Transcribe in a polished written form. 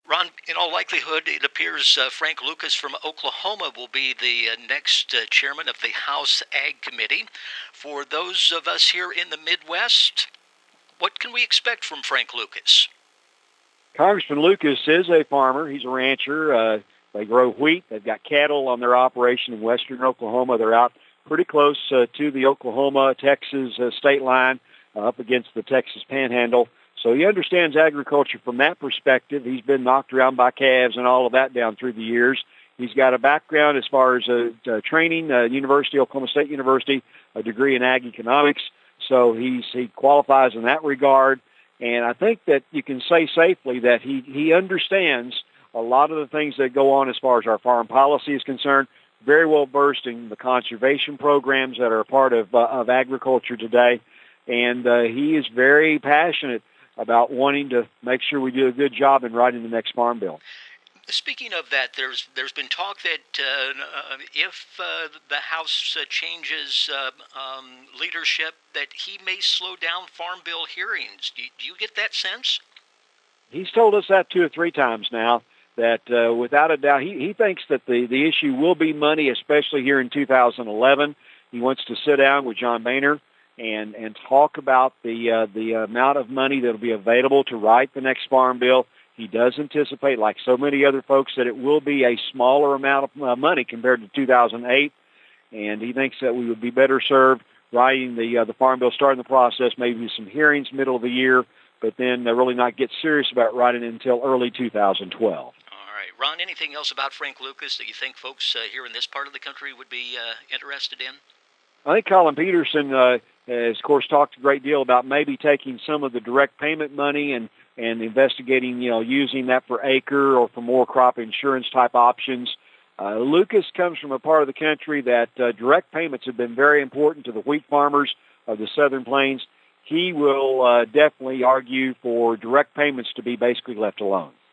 Ron, in all likelihood, it appears Frank Lucas from Oklahoma will be the next chairman of the House Ag Committee. For those of us here in the Midwest, what can we expect from Frank Lucas? Congressman Lucas is a farmer. He's a rancher. They grow wheat. They've got cattle on their operation in western Oklahoma. They're out pretty close to the Oklahoma-Texas state line, up against the Texas Panhandle. So he understands agriculture from that perspective. He's been knocked around by calves and all of that down through the years. He's got a background as far as training, Oklahoma State University, a degree in ag economics. So he qualifies in that regard. And I think that you can say safely that he understands a lot of the things that go on as far as our foreign policy is concerned, very well versed in the conservation programs that are a part of agriculture today. And he is very passionate about wanting to make sure we do a good job in writing the next farm bill. Speaking of that, there's been talk that if the House changes leadership, that he may slow down farm bill hearings. Do you get that sense? He's told us that 2 or 3 times now, that without a doubt, he thinks that the issue will be money, especially here in 2011. He wants to sit down with John Boehner and talk about the amount of money that will be available to write the next farm bill. He does anticipate, like so many other folks, that it will be a smaller amount of money compared to 2008, and he thinks that we would be better served writing the farm bill, starting the process, maybe some hearings middle of the year, but then really not get serious about writing it until early 2012. All right. Ron, anything else about Frank Lucas that you think folks here in this part of the country would be interested in? I think Colin Peterson has, of course, talked a great deal about maybe taking some of the direct payment money and investigating, using that for acre or for more crop insurance type options. Lucas comes from a part of the country that direct payments have been very important to the wheat farmers of the Southern Plains. He will definitely argue for direct payments to be basically left alone.